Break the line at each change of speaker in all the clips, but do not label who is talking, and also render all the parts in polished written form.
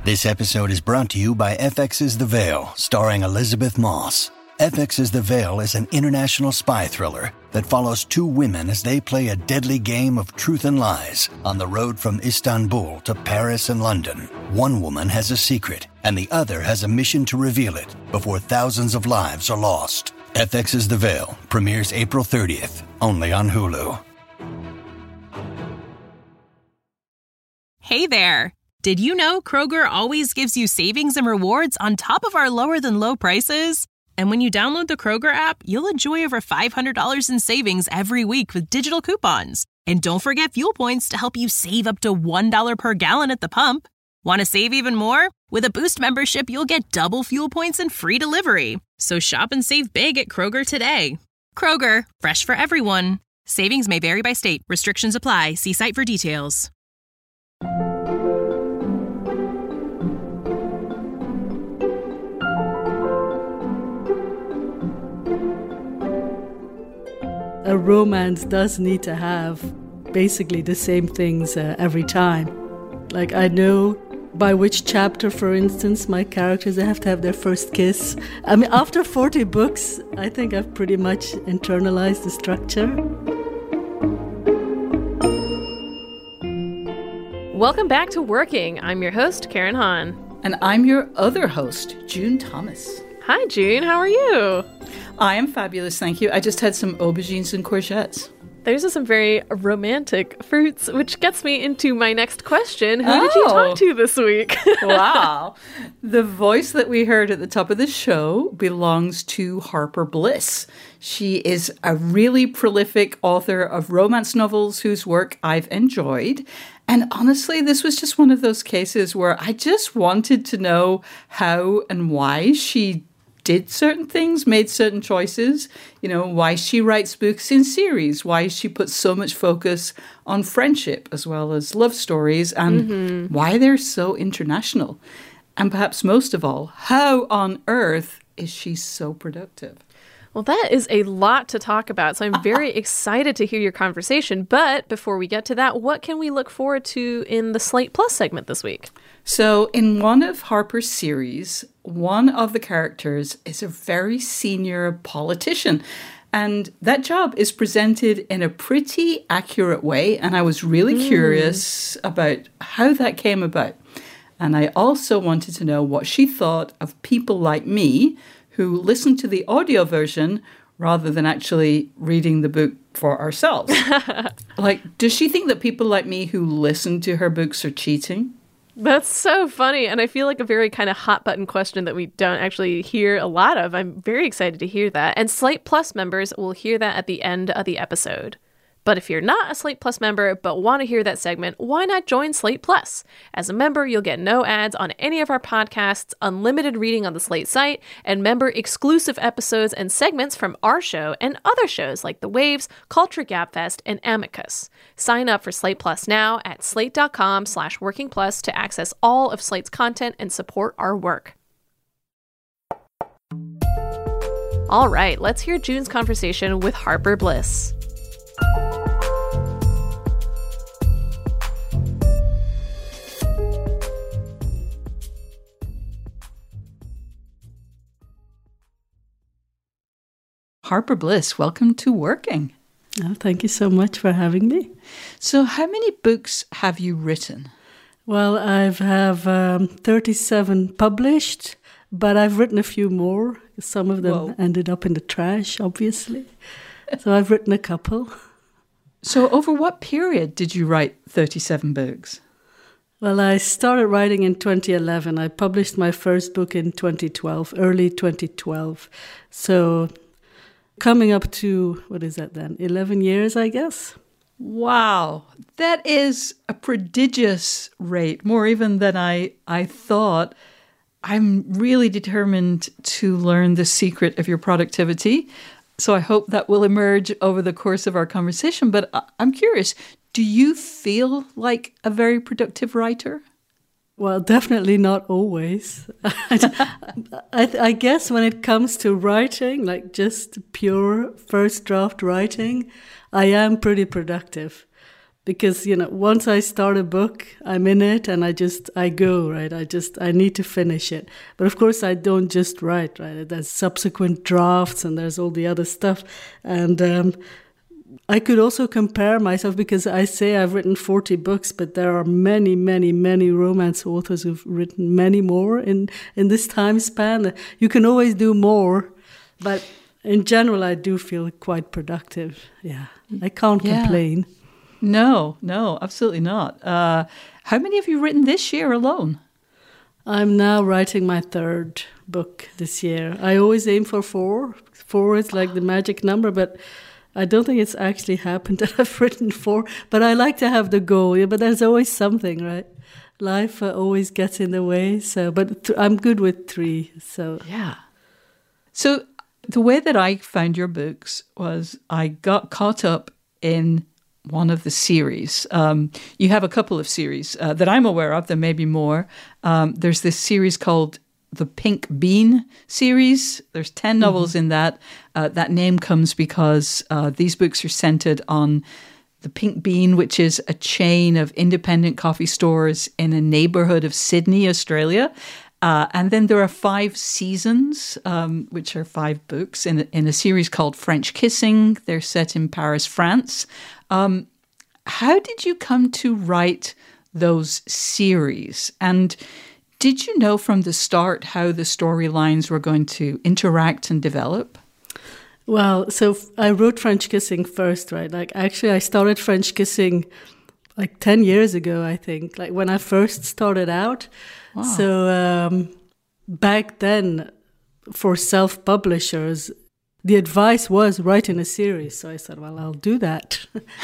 This episode is brought to you by FX's The Veil, starring Elizabeth Moss. FX's The Veil is an international spy thriller that follows two women as they play a deadly game of truth and lies on the road from Istanbul to Paris and London. One woman has a secret, and the other has a mission to reveal it before thousands of lives are lost. FX's The Veil premieres April 30th, only on Hulu.
Hey there! Did you know Kroger always gives you savings and rewards on top of our lower-than-low prices? And when you download the Kroger app, you'll enjoy over $500 in savings every week with digital coupons. And don't forget fuel points to help you save up to $1 per gallon at the pump. Want to save even more? With a Boost membership, you'll get double fuel points and free delivery. So shop and save big at Kroger today. Kroger, fresh for everyone. Savings may vary by state. Restrictions apply. See site for details.
A romance does need to have basically the same things every time. Like, I know by which chapter, for instance, my characters have to have their first kiss. I mean, after 40 books, I think I've pretty much internalized the structure.
Welcome back to Working. I'm your host, Karen Hahn.
And I'm your other host, June Thomas.
Hi, June. How are you?
I am fabulous, thank you. I just had some aubergines and courgettes.
Those are some very romantic fruits, which gets me into my next question. Who did you talk to this week?
Wow. The voice that we heard at the top of the show belongs to Harper Bliss. She is a really prolific author of romance novels whose work I've enjoyed. And honestly, this was just one of those cases where I just wanted to know how and why she did certain things, made certain choices, you know, why she writes books in series, why she puts so much focus on friendship as well as love stories, and why they're so international. And perhaps most of all, how on earth is she so productive?
Well, that is a lot to talk about, so I'm very excited to hear your conversation. But before we get to that, what can we look forward to in the Slate Plus segment this week?
So in one of Harper's series, one of the characters is a very senior politician. And that job is presented in a pretty accurate way. And I was really curious about how that came about. And I also wanted to know what she thought of people like me who listen to the audio version rather than actually reading the book for ourselves. Like, does she think that people like me who listen to her books are cheating?
That's so funny. And I feel like a very kind of hot button question that we don't actually hear a lot of. I'm very excited to hear that. And Slate Plus members will hear that at the end of the episode. But if you're not a Slate Plus member but want to hear that segment, why not join Slate Plus? As a member, you'll get no ads on any of our podcasts, unlimited reading on the Slate site, and member-exclusive episodes and segments from our show and other shows like The Waves, Culture Gabfest, and Amicus. Sign up for Slate Plus now at slate.com/workingplus to access all of Slate's content and support our work. All right, let's hear June's conversation with Harper Bliss.
Harper Bliss, welcome to Working.
Oh, thank you so much for having me.
So how many books have you written?
Well, I have 37 published, but I've written a few more. Some of them ended up in the trash, obviously. So I've written a couple.
So over what period did you write 37 books?
Well, I started writing in 2011. I published my first book in 2012, early 2012. So coming up to, 11 years, I guess?
Wow, that is a prodigious rate, more even than I thought. I'm really determined to learn the secret of your productivity. So I hope that will emerge over the course of our conversation. But I'm curious, do you feel like a very productive writer?
Well, definitely not always. I guess when it comes to writing, like just pure first draft writing, I am pretty productive. because, once I start a book, I'm in it and I go, right? I need to finish it. But of course, I don't just write, right? There's subsequent drafts and there's all the other stuff. And I could also compare myself, because I say I've written 40 books, but there are many, many, many romance authors who've written many more in this time span. You can always do more, but in general, I do feel quite productive. Yeah, I can't complain.
No, absolutely not. How many have you written this year alone?
I'm now writing my 3rd book this year. I always aim for 4. 4 is like the magic number, but I don't think it's actually happened that I've written 4. But I like to have the goal. Yeah, but there's always something, right? Life always gets in the way. So, but I'm good with 3. So
yeah. So the way that I found your books was I got caught up in one of the series. You have a couple of series that I'm aware of. There may be more. There's this series called the Pink Bean series. There's 10 novels in that. That name comes because these books are centered on the Pink Bean, which is a chain of independent coffee stores in a neighborhood of Sydney, Australia. And then there are 5 seasons, which are 5 books in a series called French Kissing. They're set in Paris, France. How did you come to write those series? And did you know from the start how the storylines were going to interact and develop?
Well, so I wrote French Kissing first, right? Like, actually, I started French Kissing like 10 years ago, I think, like when I first started out. Wow. So back then, for self-publishers, the advice was write in a series. So I said, well, I'll do that.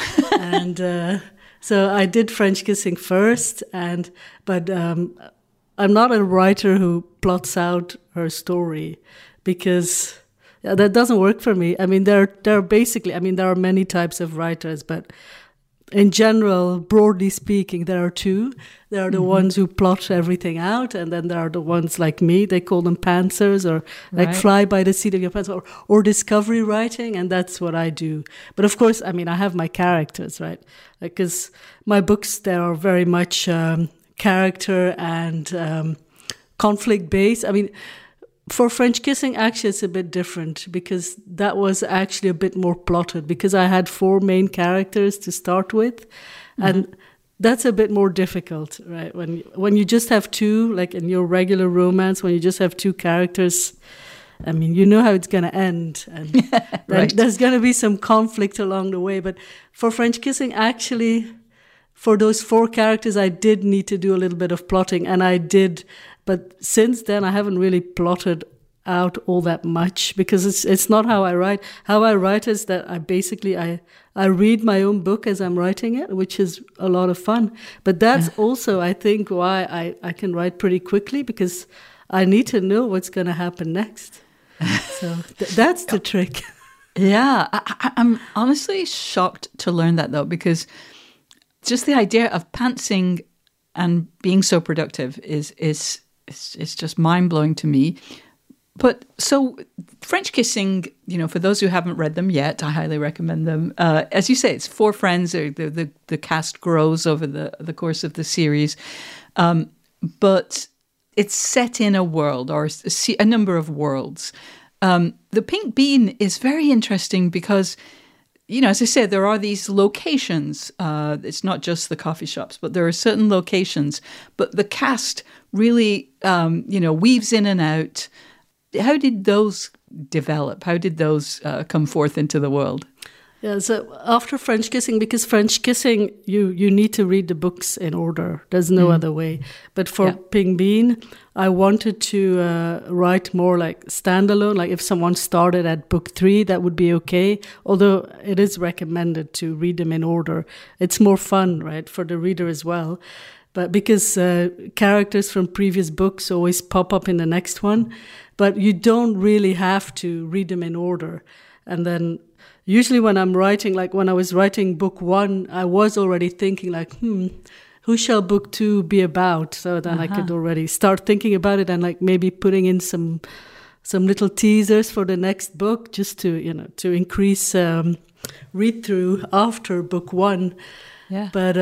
And so I did French Kissing first. But I'm not a writer who plots out her story, because that doesn't work for me. I mean, there are many types of writers, but in general, broadly speaking, there are 2. There are the ones who plot everything out, and then there are the ones like me. They call them pantsers, or like fly by the seat of your pants, or discovery writing, and that's what I do. But of course, I mean, I have my characters, right? Because my books, they are very much character and conflict-based. I mean, for French Kissing, actually, it's a bit different, because that was actually a bit more plotted, because I had 4 main characters to start with. And that's a bit more difficult, right? When you just have 2, like in your regular romance, when you just have 2 characters, I mean, you know how it's going to end. And right. There's going to be some conflict along the way. But for French Kissing, actually, for those 4 characters, I did need to do a little bit of plotting, and I did. But since then, I haven't really plotted out all that much, because it's not how I write. How I write is that I read my own book as I'm writing it, which is a lot of fun. But that's also, I think, why I can write pretty quickly, because I need to know what's going to happen next. So that's the trick.
Yeah, I'm honestly shocked to learn that, though, because just the idea of pantsing and being so productive is just mind-blowing to me. But so French Kissing, for those who haven't read them yet, I highly recommend them. As you say, it's 4 friends. The cast grows over the course of the series. But it's set in a world, or a number of worlds. The Pink Bean is very interesting because, as I said, there are these locations. It's not just the coffee shops, but there are certain locations. But the cast really, weaves in and out. How did those develop? How did those come forth into the world?
Yeah, so after French Kissing, because French Kissing, you need to read the books in order. There's no other way. But for Pink Bean, I wanted to write more like standalone. Like if someone started at book 3, that would be okay. Although it is recommended to read them in order. It's more fun, right, for the reader as well. But because characters from previous books always pop up in the next one, but you don't really have to read them in order. And then usually when I'm writing, like when I was writing book 1, I was already thinking like, who shall book 2 be about? So then I could already start thinking about it and like maybe putting in some little teasers for the next book, just to increase read through after book 1.
Yeah.
But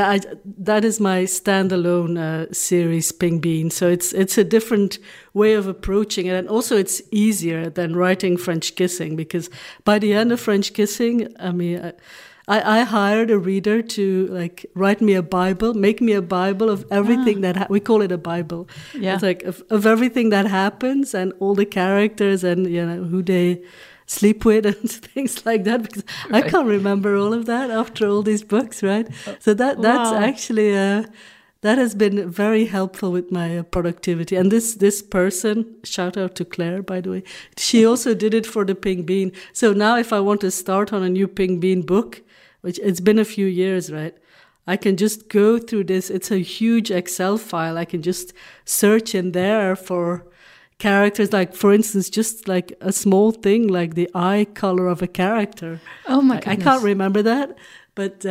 that is my standalone series, Pink Bean. So it's a different way of approaching it, and also it's easier than writing French Kissing, because by the end of French Kissing, I mean, I hired a reader to like write me a Bible, make me a Bible of everything that we call it a Bible.
Yeah.
It's like of everything that happens and all the characters and who they sleep with and things like that, because I can't remember all of that after all these books, right? So that's actually that has been very helpful with my productivity. And this person, shout out to Claire, by the way, she also did it for the Pink Bean. So now if I want to start on a new Pink Bean book, which it's been a few years, right? I can just go through this. It's a huge Excel file. I can just search in there for characters, like, for instance, just like a small thing like the eye color of a character.
Oh my goodness.
I can't remember that. But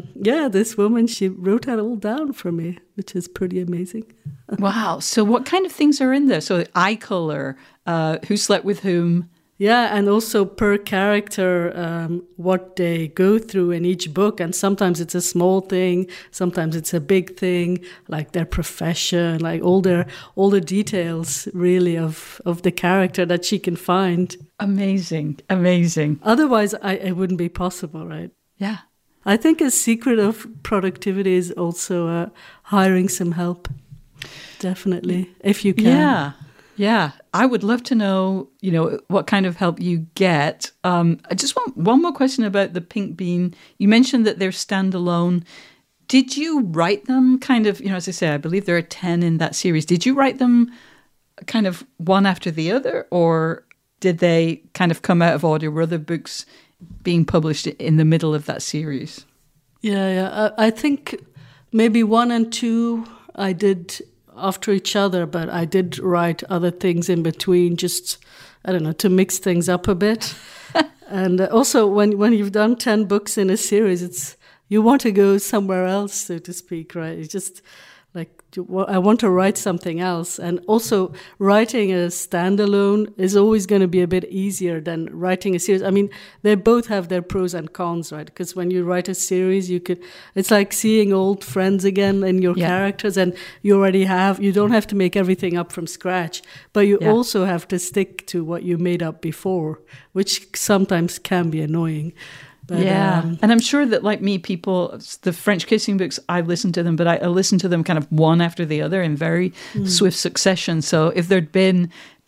this woman, she wrote that all down for me, which is pretty amazing.
Wow. So what kind of things are in there? So eye color, who slept with whom?
Yeah, and also per character, what they go through in each book. And sometimes it's a small thing, sometimes it's a big thing, like their profession, like all the details, really, of the character that she can find.
Amazing, amazing.
Otherwise, it wouldn't be possible, right?
Yeah.
I think a secret of productivity is also hiring some help. Definitely, if you can.
Yeah. I would love to know, what kind of help you get. I just want one more question about the Pink Bean. You mentioned that they're standalone. Did you write them kind of, as I say, I believe there are 10 in that series. Did you write them kind of one after the other, or did they kind of come out of order? Were the books being published in the middle of that series?
Yeah. I think maybe 1 and 2 I did after each other, but I did write other things in between, just, I don't know, to mix things up a bit. And also when you've done 10 books in a series, you want to go somewhere else, so to speak, right? It's just like, I want to write something else. And also writing a standalone is always going to be a bit easier than writing a series. I mean, they both have their pros and cons, right? Because when you write a series, it's like seeing old friends again in your characters, and you don't have to make everything up from scratch, but you also have to stick to what you made up before, which sometimes can be annoying. But,
and I'm sure that, like me, people, the French Kissing books, I listen to them, but I listen to them kind of one after the other in very swift succession. So if there'd been,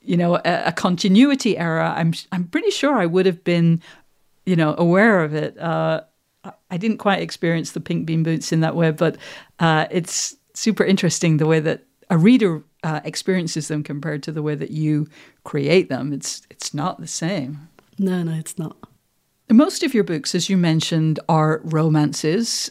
a continuity error, I'm pretty sure I would have been, aware of it. I didn't quite experience the Pink Bean boots in that way, but it's super interesting the way that a reader experiences them compared to the way that you create them. It's not the same.
No, it's not.
Most of your books, as you mentioned, are romances.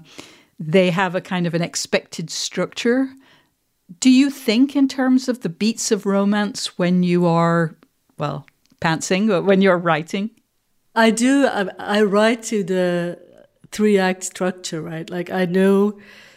They have a kind of an expected structure. Do you think in terms of the beats of romance when you are, pantsing, or when you're writing?
I do. I write to the 3-act structure, right? Like, I know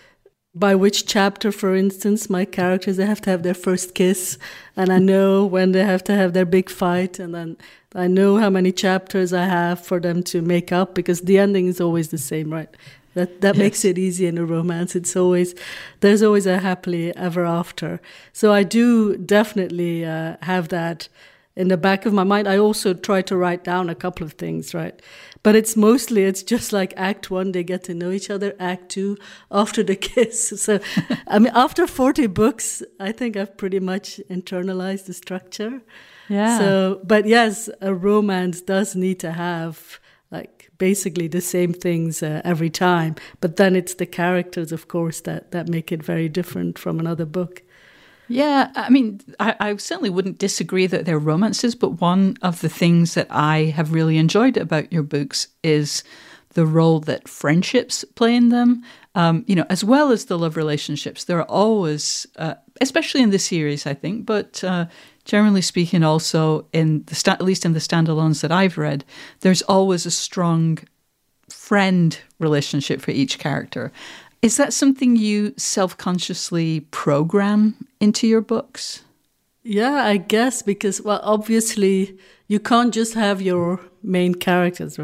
by which chapter, for instance, my characters, they have to have their first kiss, and I know when they have to have their big fight, and then I know how many chapters I have for them to make up, because the ending is always the same, right? That makes it easy in a romance. There's always a happily ever after. So I do definitely have that in the back of my mind. I also try to write down a couple of things, right? But it's just like Act 1, they get to know each other. Act 2, after the kiss. So, I mean, after 40 books, I think I've pretty much internalized the structure.
Yeah.
So, but yes, a romance does need to have like basically the same things every time. But then it's the characters, of course, that make it very different from another book.
Yeah, I mean, I certainly wouldn't disagree that they're romances, but one of the things that I have really enjoyed about your books is the role that friendships play in them, as well as the love relationships. There are always, especially in this series, I think, but generally speaking also, at least in the standalones that I've read, there's always a strong friend relationship for each character. Is that something you self-consciously program into your books?
Yeah, I guess, because, obviously you can't just have your main characters, right?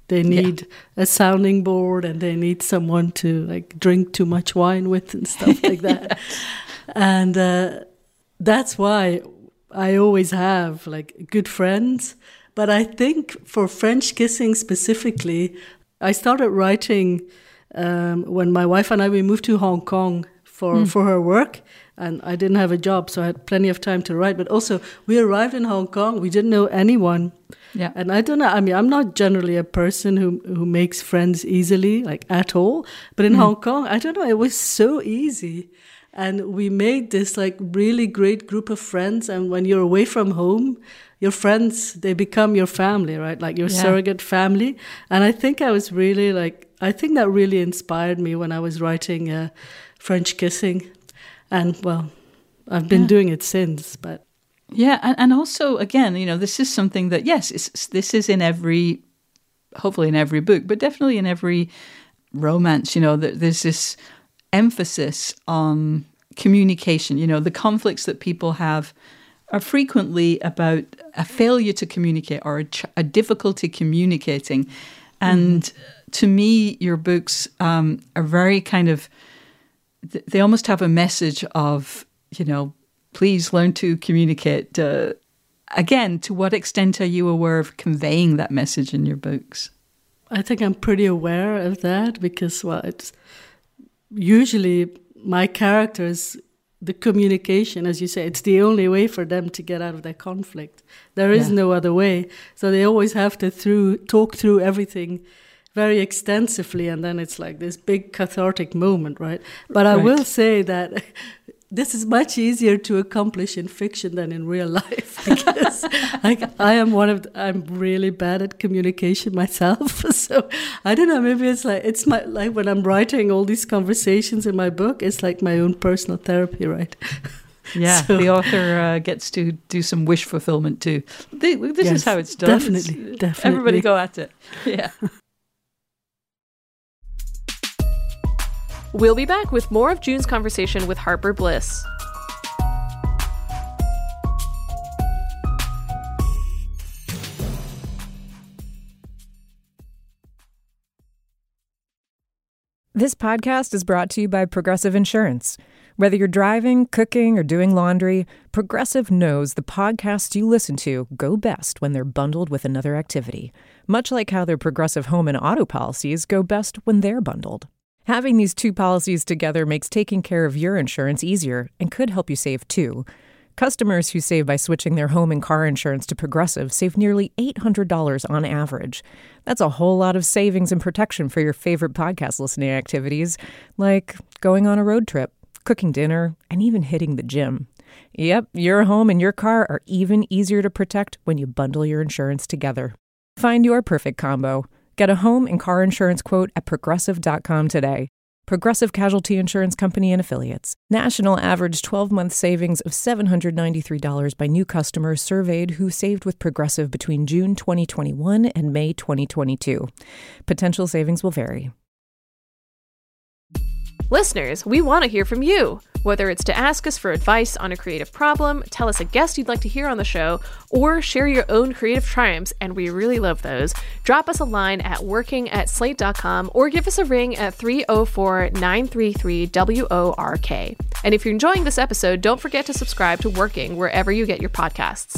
They need a sounding board, and they need someone to like drink too much wine with and stuff like that. And that's why I always have like good friends. But I think for French kissing specifically, I started writing when my wife and we moved to Hong Kong for her work. And I didn't have a job, so I had plenty of time to write. But also, we arrived in Hong Kong. We didn't know anyone.
Yeah.
And I don't know. I mean, I'm not generally a person who makes friends easily, like at all. But in Hong Kong, I don't know. It was so easy. And we made this like really great group of friends. And when you're away from home, your friends, they become your family, right? Like your surrogate family. And I think I was really I think that really inspired me when I was writing French Kissing. And, well, I've been doing it since, but...
Yeah, and also, again, this is something that, yes, this is hopefully in every book, but definitely in every romance, there's this emphasis on communication. The conflicts that people have are frequently about a failure to communicate or a difficulty communicating. And to me, your books are very kind of... They almost have a message of, please learn to communicate. Again, to what extent are you aware of conveying that message in your books?
I think I'm pretty aware of that because, well, it's usually my characters, the communication, as you say, it's the only way for them to get out of their conflict. There is no other way. So they always have to talk through everything very extensively, and then it's like this big cathartic moment, right? But I will say that this is much easier to accomplish in fiction than in real life because I'm really bad at communication myself. So I don't know, maybe it's like when I'm writing all these conversations in my book, it's like my own personal therapy, right?
Yeah, so, the author gets to do some wish fulfillment too. This is how it's done.
Definitely.
Everybody go at it. Yeah.
We'll be back with more of June's conversation with Harper Bliss.
This podcast is brought to you by Progressive Insurance. Whether you're driving, cooking, or doing laundry, Progressive knows the podcasts you listen to go best when they're bundled with another activity, much like how their Progressive home and auto policies go best when they're bundled. Having these two policies together makes taking care of your insurance easier and could help you save too. Customers who save by switching their home and car insurance to Progressive save nearly $800 on average. That's a whole lot of savings and protection for your favorite podcast listening activities, like going on a road trip, cooking dinner, and even hitting the gym. Yep, your home and your car are even easier to protect when you bundle your insurance together. Find your perfect combo. Get a home and car insurance quote at Progressive.com today. Progressive Casualty Insurance Company and Affiliates. National average 12-month savings of $793 by new customers surveyed who saved with Progressive between June 2021 and May 2022. Potential savings will vary.
Listeners, we want to hear from you. Whether it's to ask us for advice on a creative problem, tell us a guest you'd like to hear on the show, or share your own creative triumphs, and we really love those, drop us a line at working@slate.com or give us a ring at 304-933-WORK. And if you're enjoying this episode, don't forget to subscribe to Working wherever you get your podcasts.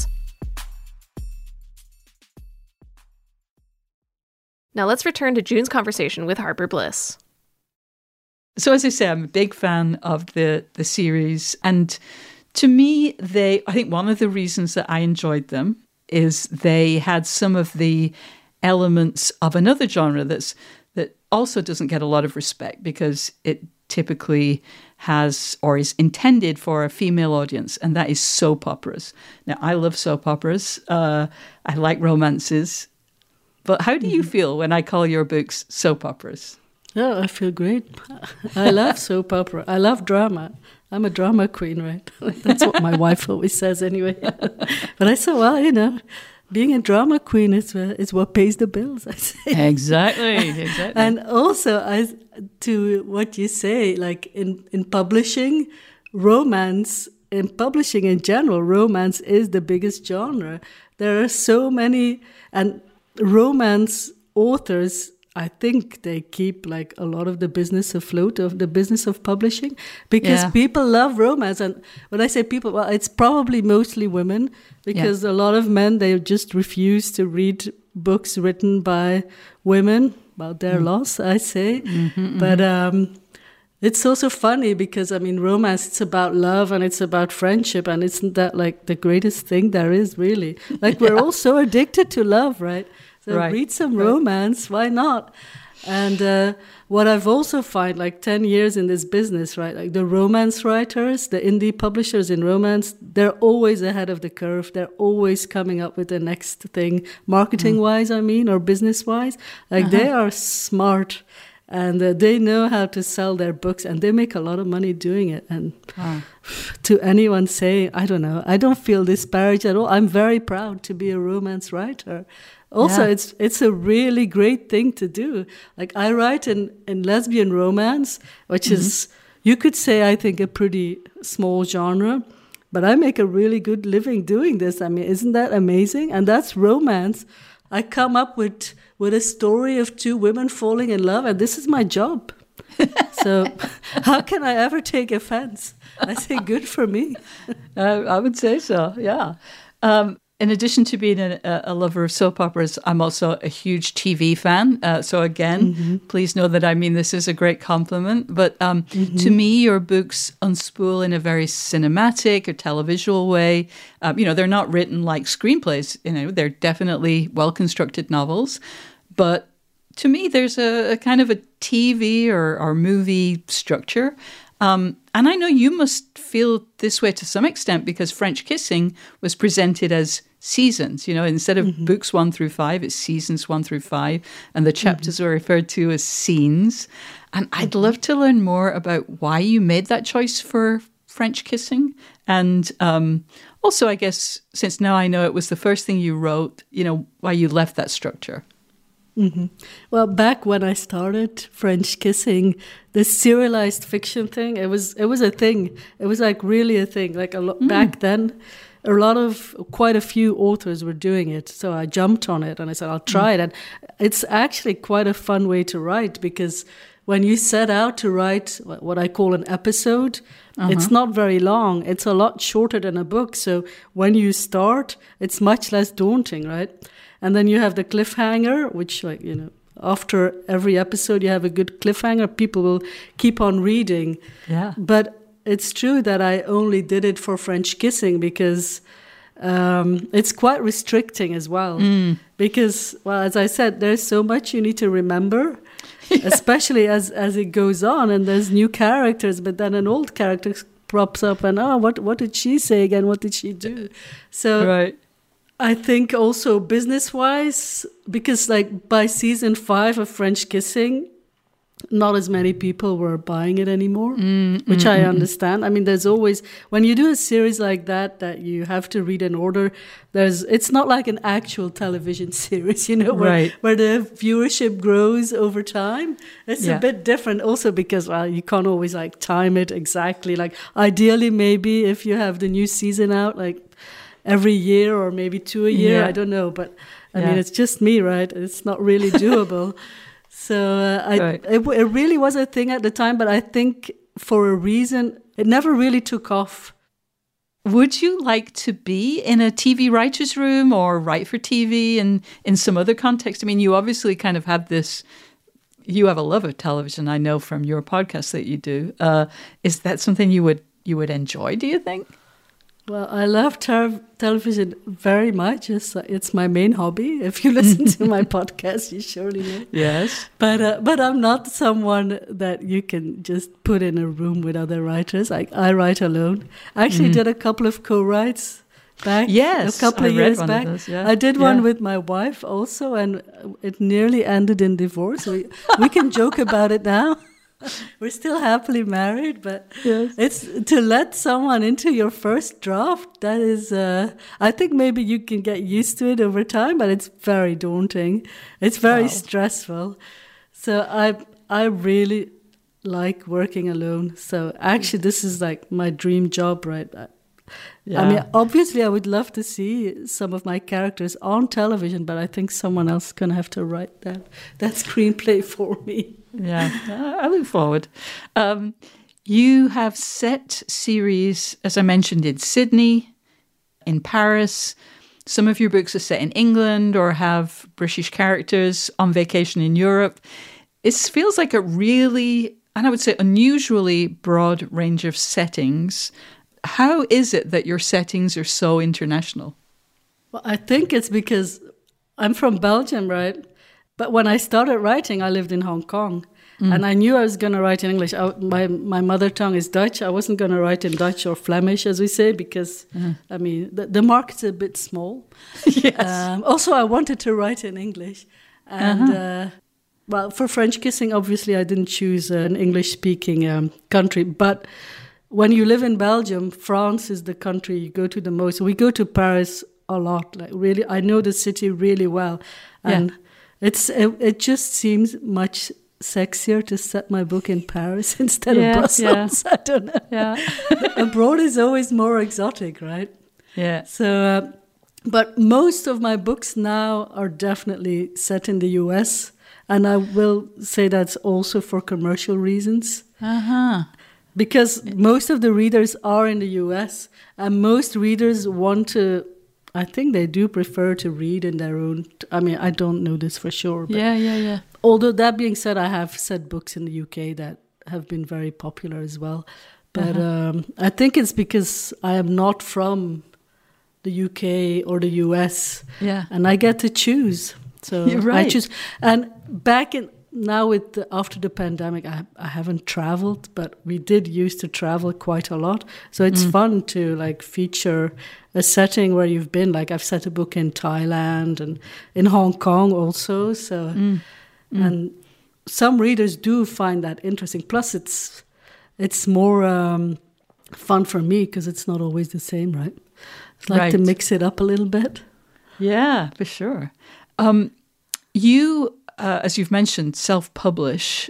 Now let's return to June's conversation with Harper Bliss.
So as I say, I'm a big fan of the series. And to me, I think one of the reasons that I enjoyed them is they had some of the elements of another genre that also doesn't get a lot of respect because it typically has or is intended for a female audience, and that is soap operas. Now, I love soap operas. I like romances. But how do you feel when I call your books soap operas?
Oh, I feel great. I love soap opera. I love drama. I'm a drama queen, right? That's what my wife always says anyway. But I said, well, being a drama queen is what pays the bills, I say.
Exactly.
And also, to what you say, like in publishing, romance, in publishing in general, romance is the biggest genre. There are so many, and romance authors, I think they keep like a lot of the business afloat, of the business of publishing, because people love romance. And when I say people, well, it's probably mostly women, because a lot of men, they just refuse to read books written by women. Well, their loss, I say. But it's also funny because, I mean, romance, it's about love and it's about friendship. And isn't that like the greatest thing there is, really? Like, we're all so addicted to love, right? So read some romance, why not? And what I've also found, like 10 years in this business, right? Like the romance writers, the indie publishers in romance, they're always ahead of the curve. They're always coming up with the next thing, marketing-wise, I mean, or business-wise. Like they are smart and they know how to sell their books and they make a lot of money doing it. And to anyone saying, I don't know, I don't feel disparaged at all. I'm very proud to be a romance writer. Also, it's a really great thing to do. Like I write in lesbian romance, which is, you could say, I think, a pretty small genre, but I make a really good living doing this. I mean, isn't that amazing? And that's romance. I come up with a story of two women falling in love, and this is my job. So how can I ever take offense? I say good for me.
I would say so, yeah. In addition to being a lover of soap operas, I'm also a huge TV fan. So again, please know that I mean this is a great compliment. But to me, your books unspool in a very cinematic or televisual way. They're not written like screenplays. They're definitely well-constructed novels. But to me, there's a kind of a TV or movie structure. And I know you must feel this way to some extent because French Kissing was presented as seasons. Instead of books 1 through 5, it's seasons 1 through 5, and the chapters are referred to as scenes. And I'd love to learn more about why you made that choice for French Kissing. And also, I guess, since now I know it was the first thing you wrote, why you left that structure.
Well, back when I started French Kissing, the serialized fiction thing, it was a thing. It was like really a thing. Like back then, quite a few authors were doing it. So I jumped on it and I said, I'll try it. And it's actually quite a fun way to write because when you set out to write what I call an episode, it's not very long. It's a lot shorter than a book. So when you start, it's much less daunting, right? And then you have the cliffhanger, which, after every episode, you have a good cliffhanger. People will keep on reading. Yeah. But it's true that I only did it for French Kissing because it's quite restricting as well. Because, well, as I said, there's so much you need to remember, especially as it goes on. And there's new characters, but then an old character pops up and, what did she say again? What did she do? So... Right. I think also business-wise, because like by season 5 of French Kissing, not as many people were buying it anymore, which I understand. I mean, there's always, when you do a series like that you have to read in order, it's not like an actual television series, where the viewership grows over time. It's a bit different also because, well, you can't always like time it exactly. Like ideally, maybe if you have the new season out, like, every year or maybe 2 a year, I don't know. But I mean, it's just me, right? It's not really doable. So it really was a thing at the time, but I think for a reason, it never really took off.
Would you like to be in a TV writer's room or write for TV and in some other context? I mean, you obviously kind of have this, you have a love of television, I know from your podcast that you do. Is that something you would enjoy, do you think?
Well, I love television very much. It's my main hobby. If you listen to my podcast, you surely know.
Yes.
But I'm not someone that you can just put in a room with other writers. I write alone. I actually did a couple of co-writes back.
Yes,
a couple of years back.
Those, yeah.
I did one with my wife also, and it nearly ended in divorce. We can joke about it now. We're still happily married, but it's to let someone into your first draft. That is, I think maybe you can get used to it over time, but it's very daunting. It's very stressful. So I really like working alone. So actually, this is like my dream job, right? I mean, obviously, I would love to see some of my characters on television, but I think someone else is going to have to write that screenplay for me.
Yeah, I look forward. You have set series, as I mentioned, in Sydney, in Paris. Some of your books are set in England or have British characters on vacation in Europe. It feels like a really, and I would say unusually broad range of settings. How is it that your settings are so international?
Well, I think it's because I'm from Belgium, right? But when I started writing, I lived in Hong Kong. And I knew I was going to write in English. My mother tongue is Dutch. I wasn't going to write in Dutch or Flemish, as we say, because, I mean, the market's a bit small.
Yes.
Also, I wanted to write in English. And, well, for French Kissing, obviously, I didn't choose an English-speaking country. But when you live in Belgium, France is the country you go to the most. We go to Paris a lot. Like, really, I know the city really well. And it just seems much sexier to set my book in Paris instead of Brussels. I don't know. Yeah. Abroad is always more exotic, right?
Yeah.
So, but most of my books now are definitely set in the US, and I will say that's also for commercial reasons. Because most of the readers are in the US, and most readers want to, I think they do prefer to read in their own, I mean, I don't know this for sure. But
Yeah.
although that being said, I have set books in the UK that have been very popular as well. But I think it's because I am not from the UK or the US.
Yeah.
And I get to choose. So
You're right.
I choose. And now after the pandemic, I haven't traveled, but we did used to travel quite a lot. So it's fun to like feature a setting where you've been. Like I've set a book in Thailand and in Hong Kong also. So and some readers do find that interesting. Plus, it's more fun for me because it's not always the same, right? It's like to mix it up a little bit.
Yeah, for sure. You, as you've mentioned, self-publish.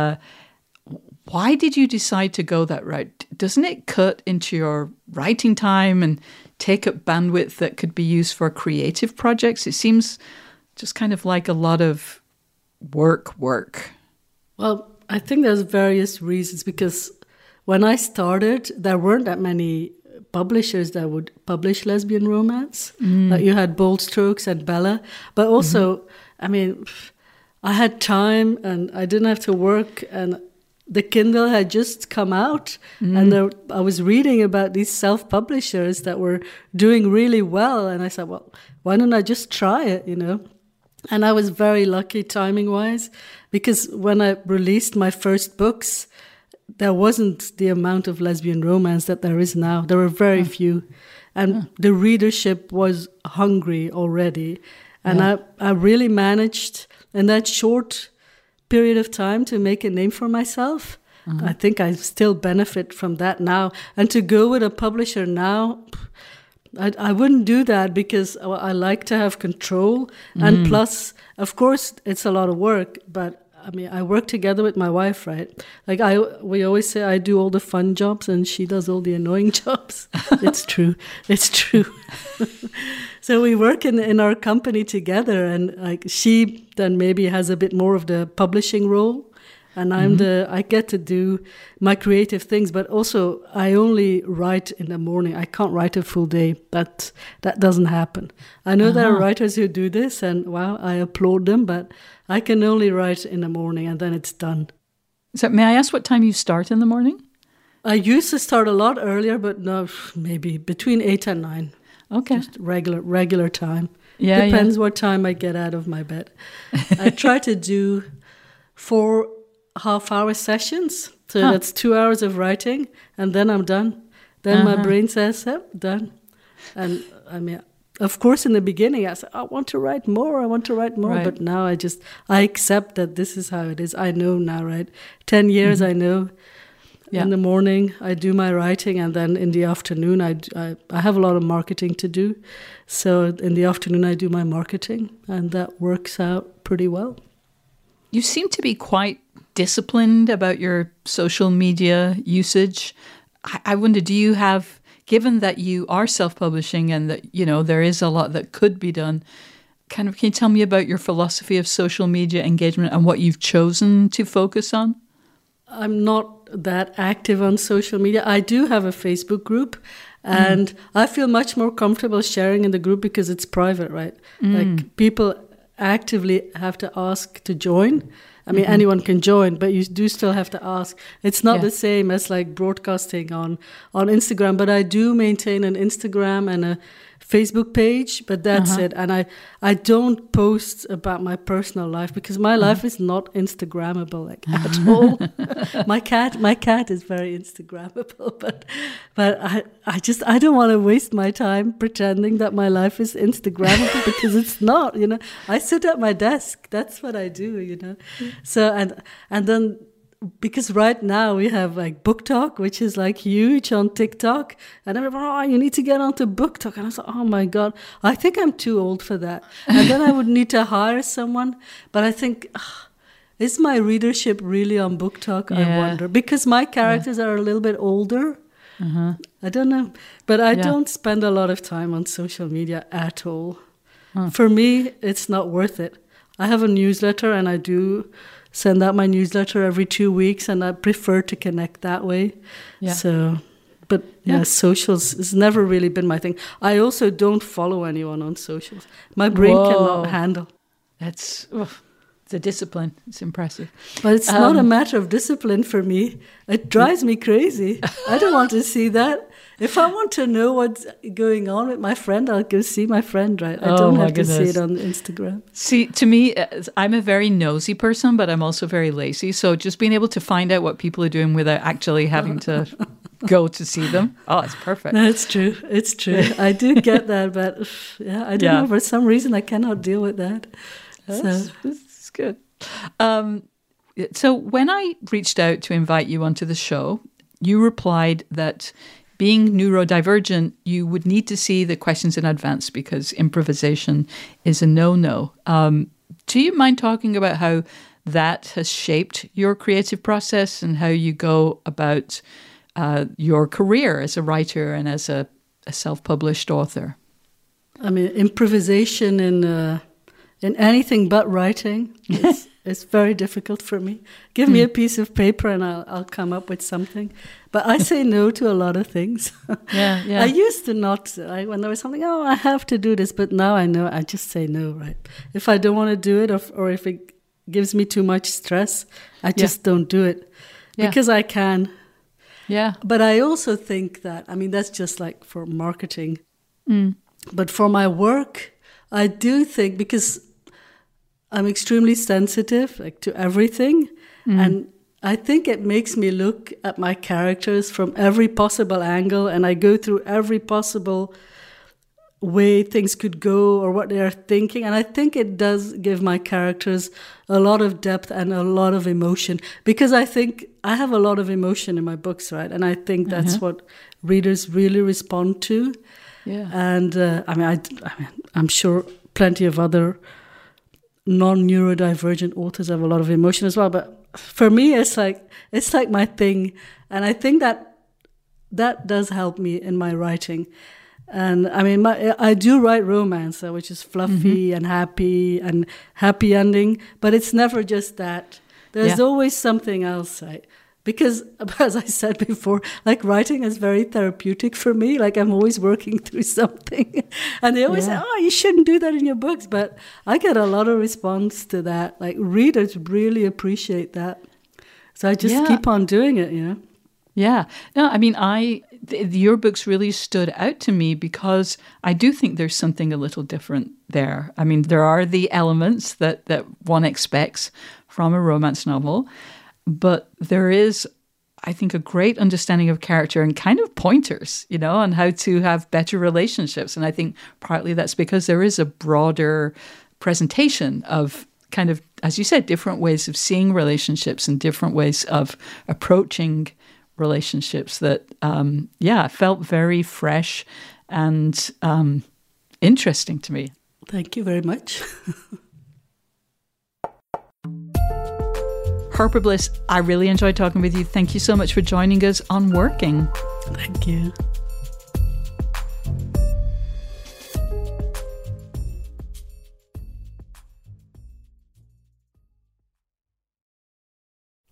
Why did you decide to go that route? Doesn't it cut into your writing time and take up bandwidth that could be used for creative projects? It seems just kind of like a lot of work.
Well, I think there's various reasons, because when I started, there weren't that many publishers that would publish lesbian romance. Like you had Bold Strokes and Bella, but also, I mean, I had time and I didn't have to work, and the Kindle had just come out, and I was reading about these self-publishers that were doing really well, and I said, well, why don't I just try it, you know? And I was very lucky timing-wise, because when I released my first books, there wasn't the amount of lesbian romance that there is now. There were very few. And the readership was hungry already. And I really managed in that short period of time to make a name for myself. I think I still benefit from that now. And to go with a publisher now, I wouldn't do that, because I like to have control. And plus, of course, it's a lot of work, but I mean, I work together with my wife, right? Like we always say I do all the fun jobs and she does all the annoying jobs. It's true. So we work in our company together, and like she then maybe has a bit more of the publishing role, and I get to do my creative things, but also I only write in the morning. I can't write a full day. That doesn't happen. I know there are writers who do this, and wow, I applaud them, but I can only write in the morning and then it's done.
So may I ask what time you start in the morning?
I used to start a lot earlier, but no, maybe between 8 and 9.
Okay.
Just regular time.
Yeah,
Depends what time I get out of my bed. I try to do 4 half-hour sessions. So that's 2 hours of writing, and then I'm done. Then my brain says, done. And I mean, of course, in the beginning, I said, I want to write more. Right. But now I accept that this is how it is. I know now, right? 10 years, I know. Yeah. In the morning, I do my writing, and then in the afternoon, I have a lot of marketing to do. So in the afternoon, I do my marketing, and that works out pretty well.
You seem to be quite disciplined about your social media usage. I wonder, do you have given that you are self-publishing and that, there is a lot that could be done, can you tell me about your philosophy of social media engagement and what you've chosen to focus on?
I'm not that active on social media. I do have a Facebook group, and I feel much more comfortable sharing in the group because it's private, right? Like, people actively have to ask to join. I mean, anyone can join, but you do still have to ask. It's not the same as like broadcasting on Instagram, but I do maintain an Instagram and a Facebook page, but that's it. And I don't post about my personal life because my life is not Instagrammable at all. My cat is very Instagrammable, but I don't want to waste my time pretending that my life is Instagrammable because it's not, I sit at my desk. That's what I do, So, and then, because right now we have like Book Talk, which is like huge on TikTok, and everyone, you need to get onto Book Talk. And I was like, oh my God, I think I'm too old for that. And then I would need to hire someone. But I think, is my readership really on Book Talk? I wonder. Because my characters are a little bit older. I don't know. But I don't spend a lot of time on social media at all. For me, it's not worth it. I have a newsletter, and I do send out my newsletter every 2 weeks, and I prefer to connect that way. So, but socials has never really been my thing. I also don't follow anyone on socials. My brain cannot handle.
That's the discipline. It's impressive.
But it's not a matter of discipline for me. It drives me crazy. I don't want to see that. If I want to know what's going on with my friend, I'll go see my friend, right? I don't have to see it on Instagram.
See, to me, I'm a very nosy person, but I'm also very lazy. So just being able to find out what people are doing without actually having to go to see them, it's perfect.
No, it's true. It's true. I do get that, but I don't know. For some reason, I cannot deal with that.
That's good. So when I reached out to invite you onto the show, you replied that being neurodivergent, you would need to see the questions in advance because improvisation is a no-no. Do you mind talking about how that has shaped your creative process and how you go about your career as a writer and as a self-published author?
I mean, improvisation in anything but writing is very difficult for me. Give me a piece of paper and I'll come up with something. But I say no to a lot of things. I used to not. When there was something, I have to do this. But now I know I just say no, right? If I don't want to do it or if it gives me too much stress, I just don't do it. Because I can.
Yeah.
But I also think that, that's just like for marketing. But for my work, I do think, because I'm extremely sensitive to everything, and I think it makes me look at my characters from every possible angle, and I go through every possible way things could go or what they are thinking, and I think it does give my characters a lot of depth and a lot of emotion, because I think I have a lot of emotion in my books, right? And I think that's what readers really respond to.
Yeah.
And I'm sure plenty of other non-neurodivergent authors have a lot of emotion as well. But for me, it's like my thing. And I think that does help me in my writing. And I do write romance, which is fluffy and happy ending, but it's never just that. There's always something else, right? Because, as I said before, writing is very therapeutic for me. I'm always working through something. And they always say, you shouldn't do that in your books. But I get a lot of response to that. Readers really appreciate that. So I just keep on doing it,
Yeah. No, your books really stood out to me because I do think there's something a little different there. There are the elements that one expects from a romance novel, but there is, I think, a great understanding of character and kind of pointers, on how to have better relationships. And I think partly that's because there is a broader presentation of kind of, as you said, different ways of seeing relationships and different ways of approaching relationships that, felt very fresh and interesting to me.
Thank you very much.
Harper Bliss, I really enjoyed talking with you. Thank you so much for joining us on Working.
Thank you.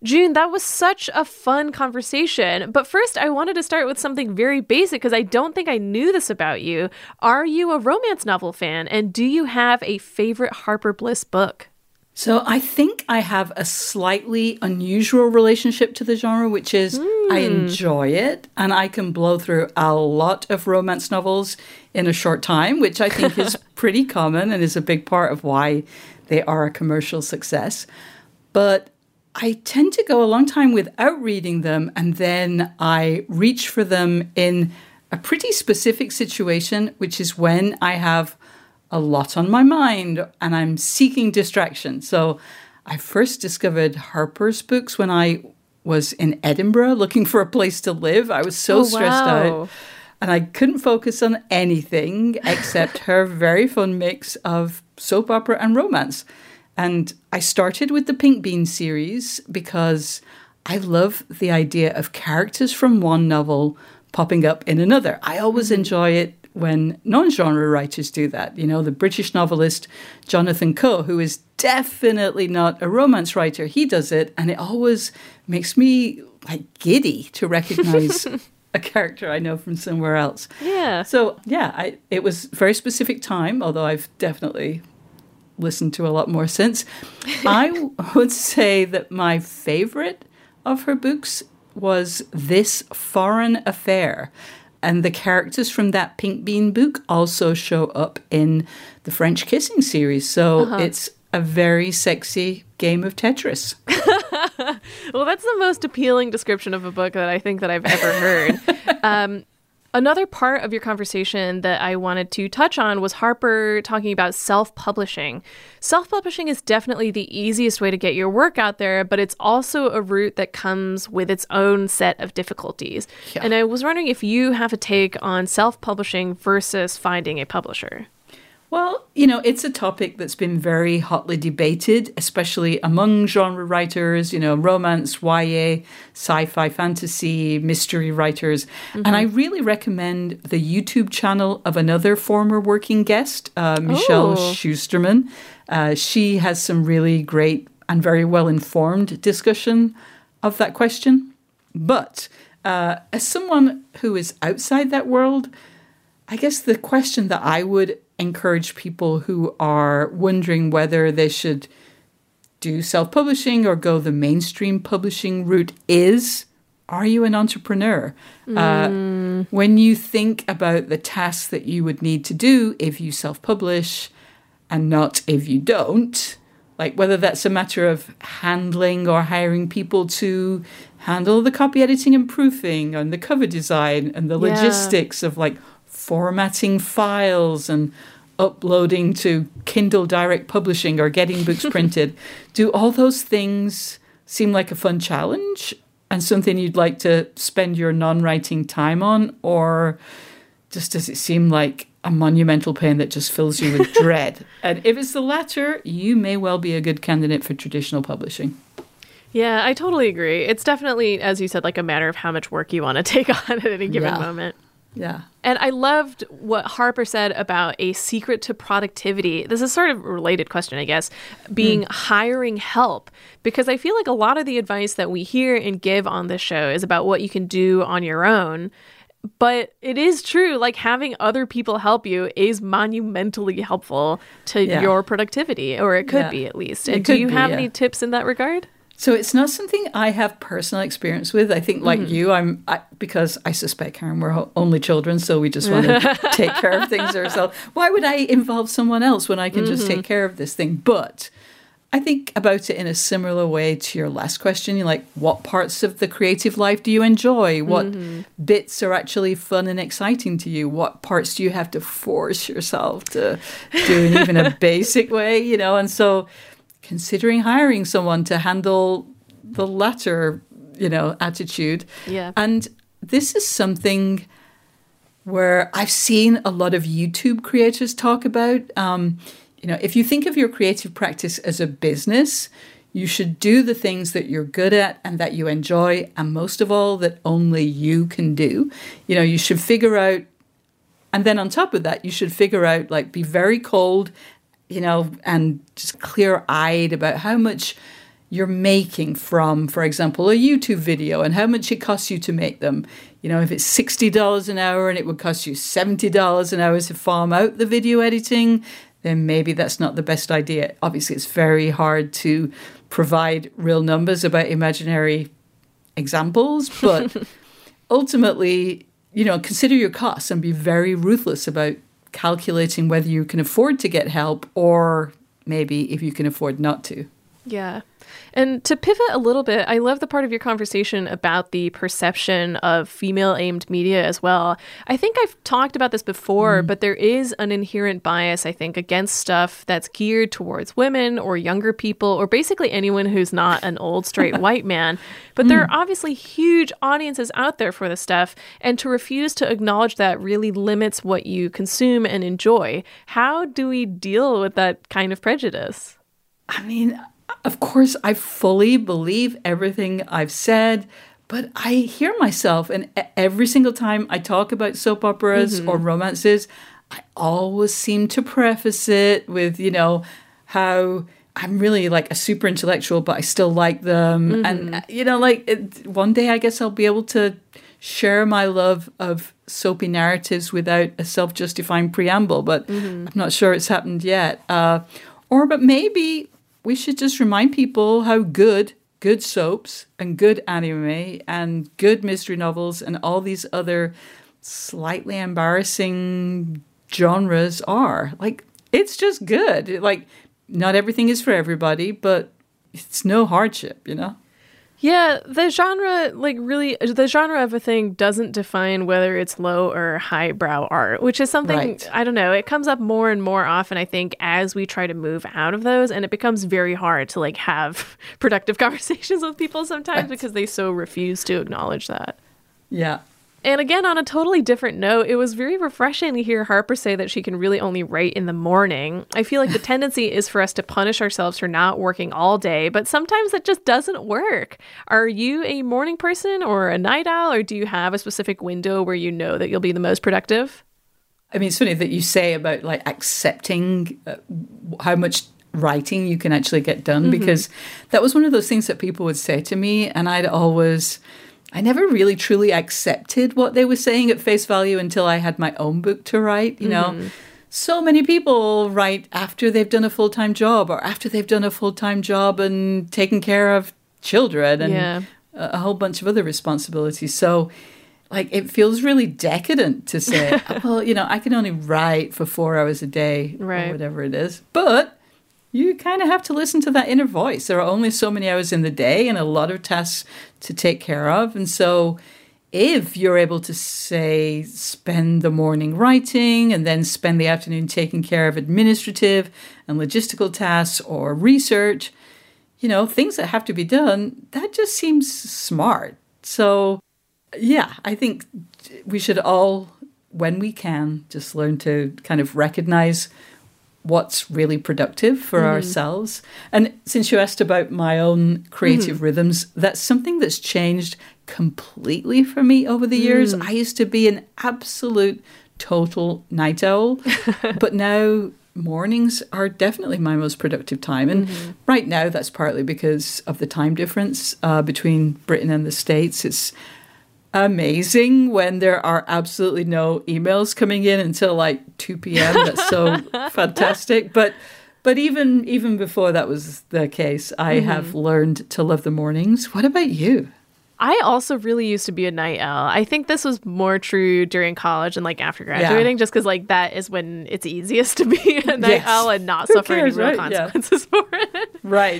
June, that was such a fun conversation. But first, I wanted to start with something very basic because I don't think I knew this about you. Are you a romance novel fan? And do you have a favorite Harper Bliss book?
So I think I have a slightly unusual relationship to the genre, which is I enjoy it and I can blow through a lot of romance novels in a short time, which I think is pretty common and is a big part of why they are a commercial success. But I tend to go a long time without reading them, and then I reach for them in a pretty specific situation, which is when I have a lot on my mind and I'm seeking distraction. So I first discovered Harper's books when I was in Edinburgh looking for a place to live. I was so stressed out and I couldn't focus on anything except her very fun mix of soap opera and romance. And I started with the Pink Bean series because I love the idea of characters from one novel popping up in another. I always enjoy it when non-genre writers do that. You know, the British novelist Jonathan Coe, who is definitely not a romance writer, he does it, and it always makes me like giddy to recognize a character I know from somewhere else.
Yeah.
So, yeah, it was a very specific time, although I've definitely listened to a lot more since. I would say that my favorite of her books was This Foreign Affair. And the characters from that Pink Bean book also show up in the French Kissing series. So it's a very sexy game of Tetris.
Well, that's the most appealing description of a book that I think that I've ever heard. Another part of your conversation that I wanted to touch on was Harper talking about self-publishing. Self-publishing is definitely the easiest way to get your work out there, but it's also a route that comes with its own set of difficulties. Yeah. And I was wondering if you have a take on self-publishing versus finding a publisher.
Well, you know, it's a topic that's been very hotly debated, especially among genre writers, you know, romance, YA, sci-fi, fantasy, mystery writers. And I really recommend the YouTube channel of another former working guest, Michelle Schusterman. She has some really great and very well-informed discussion of that question. But as someone who is outside that world, I guess the question that I would encourage people who are wondering whether they should do self-publishing or go the mainstream publishing route is, are you an entrepreneur? When you think about the tasks that you would need to do if you self-publish and not if you don't, like whether that's a matter of handling or hiring people to handle the copy editing and proofing and the cover design and the logistics of like formatting files and uploading to Kindle Direct Publishing or getting books printed. Do all those things seem like a fun challenge and something you'd like to spend your non-writing time on? Or just does it seem like a monumental pain that just fills you with dread? And if it's the latter, you may well be a good candidate for traditional publishing.
Yeah, I totally agree. It's definitely, as you said, like a matter of how much work you want to take on at any given moment.
Yeah.
And I loved what Harper said about a secret to productivity. This is sort of a related question, I guess, being hiring help. Because I feel like a lot of the advice that we hear and give on this show is about what you can do on your own. But it is true, like having other people help you is monumentally helpful to your productivity, or it could be at least. And do you have any tips in that regard?
So it's not something I have personal experience with. I think like you, because I suspect, Karen, we're only children, so we just want to take care of things ourselves. Why would I involve someone else when I can just take care of this thing? But I think about it in a similar way to your last question. You're like, what parts of the creative life do you enjoy? What bits are actually fun and exciting to you? What parts do you have to force yourself to do in even a basic way, you know? And so considering hiring someone to handle the latter, you know, attitude.
Yeah.
And this is something where I've seen a lot of YouTube creators talk about. You know, if you think of your creative practice as a business, you should do the things that you're good at and that you enjoy, and most of all, that only you can do. You know, you should figure out, and then on top of that, you should figure out, like, be very cold, you know, and just clear-eyed about how much you're making from, for example, a YouTube video and how much it costs you to make them. You know, if it's $60 an hour and it would cost you $70 an hour to farm out the video editing, then maybe that's not the best idea. Obviously, it's very hard to provide real numbers about imaginary examples, but ultimately, you know, consider your costs and be very ruthless about calculating whether you can afford to get help or maybe if you can afford not to.
Yeah. And to pivot a little bit, I love the part of your conversation about the perception of female-aimed media as well. I think I've talked about this before, but there is an inherent bias, I think, against stuff that's geared towards women or younger people or basically anyone who's not an old straight white man. But there are obviously huge audiences out there for this stuff, and to refuse to acknowledge that really limits what you consume and enjoy. How do we deal with that kind of prejudice?
I mean, of course, I fully believe everything I've said, but I hear myself, and every single time I talk about soap operas or romances, I always seem to preface it with, you know, how I'm really like a super intellectual, but I still like them. And, you know, like one day I guess I'll be able to share my love of soapy narratives without a self-justifying preamble, but I'm not sure it's happened yet. But maybe we should just remind people how good soaps and good anime and good mystery novels and all these other slightly embarrassing genres are. Like, it's just good. Like, not everything is for everybody, but it's no hardship, you know?
Yeah, the genre, the genre of a thing doesn't define whether it's low or highbrow art, which is something,
Right.
I don't know, it comes up more and more often, I think, as we try to move out of those, and it becomes very hard to, like, have productive conversations with people sometimes because they so refuse to acknowledge that.
Yeah.
And again, on a totally different note, it was very refreshing to hear Harper say that she can really only write in the morning. I feel like the tendency is for us to punish ourselves for not working all day, but sometimes that just doesn't work. Are you a morning person or a night owl, or do you have a specific window where you know that you'll be the most productive?
I mean, it's funny that you say about like accepting how much writing you can actually get done, because that was one of those things that people would say to me, and I never really truly accepted what they were saying at face value until I had my own book to write, you know. So many people write after they've done a full-time job or after they've done a full-time job and taken care of children and a whole bunch of other responsibilities. So, like, it feels really decadent to say, well, you know, I can only write for 4 hours a day or whatever it is. But you kind of have to listen to that inner voice. There are only so many hours in the day and a lot of tasks to take care of. And so if you're able to, say, spend the morning writing and then spend the afternoon taking care of administrative and logistical tasks or research, you know, things that have to be done, that just seems smart. So, yeah, I think we should all, when we can, just learn to kind of recognize what's really productive for ourselves. And since you asked about my own creative rhythms, that's something that's changed completely for me over the years. I used to be an absolute total night owl, but now mornings are definitely my most productive time. And right now, that's partly because of the time difference between Britain and the States. It's amazing when there are absolutely no emails coming in until like 2 p.m. That's so fantastic. But even before that was the case, I have learned to love the mornings. What about you?
I also really used to be a night owl. I think this was more true during college and like after graduating, just because like that is when it's easiest to be a night owl and not suffer any real consequences for it.
Right.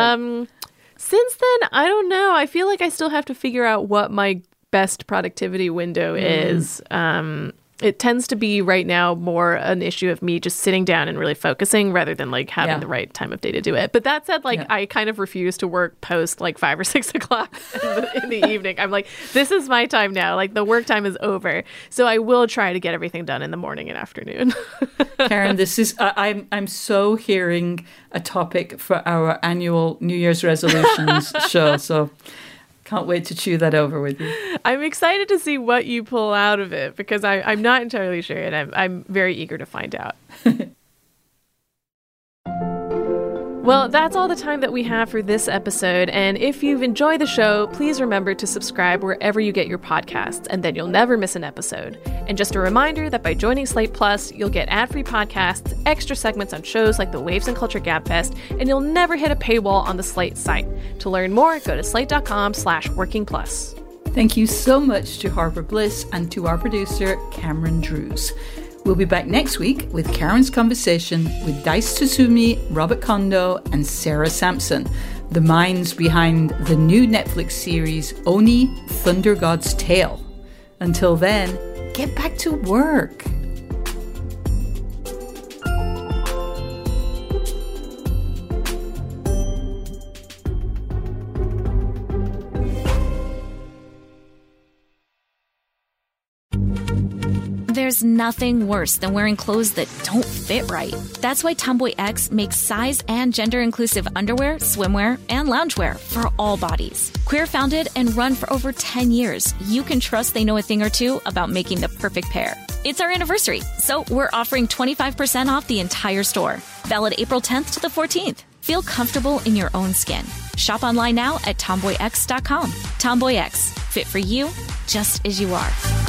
Since then, I don't know. I feel like I still have to figure out what my best productivity window is. It tends to be right now more an issue of me just sitting down and really focusing rather than like having the right time of day to do it. But that said, like I kind of refuse to work post like 5 or 6 o'clock in the evening. I'm like, this is my time now. Like the work time is over. So I will try to get everything done in the morning and afternoon.
Karen, this is I'm so hearing a topic for our annual New Year's resolutions show. So can't wait to chew that over with you.
I'm excited to see what you pull out of it because I'm not entirely sure, and I'm very eager to find out. Well, that's all the time that we have for this episode, and if you've enjoyed the show, please remember to subscribe wherever you get your podcasts, and then you'll never miss an episode. And just a reminder that by joining Slate Plus, you'll get ad-free podcasts, extra segments on shows like the Waves and Culture Gabfest, and you'll never hit a paywall on the Slate site. To learn more, go to slate.com/workingplus.
Thank you so much to Harper Bliss and to our producer, Cameron Drews. We'll be back next week with Karen's conversation with Dice Tsutsumi, Robert Kondo, and Sarah Sampson, the minds behind the new Netflix series Oni, Thunder God's Tale. Until then, get back to work.
There's nothing worse than wearing clothes that don't fit right. That's why Tomboy X makes size and gender-inclusive underwear, swimwear, and loungewear for all bodies. Queer-founded and run for over 10 years, you can trust they know a thing or two about making the perfect pair. It's our anniversary, so we're offering 25% off the entire store. Valid April 10th to the 14th. Feel comfortable in your own skin. Shop online now at tomboyx.com. Tomboy X, fit for you, just as you are.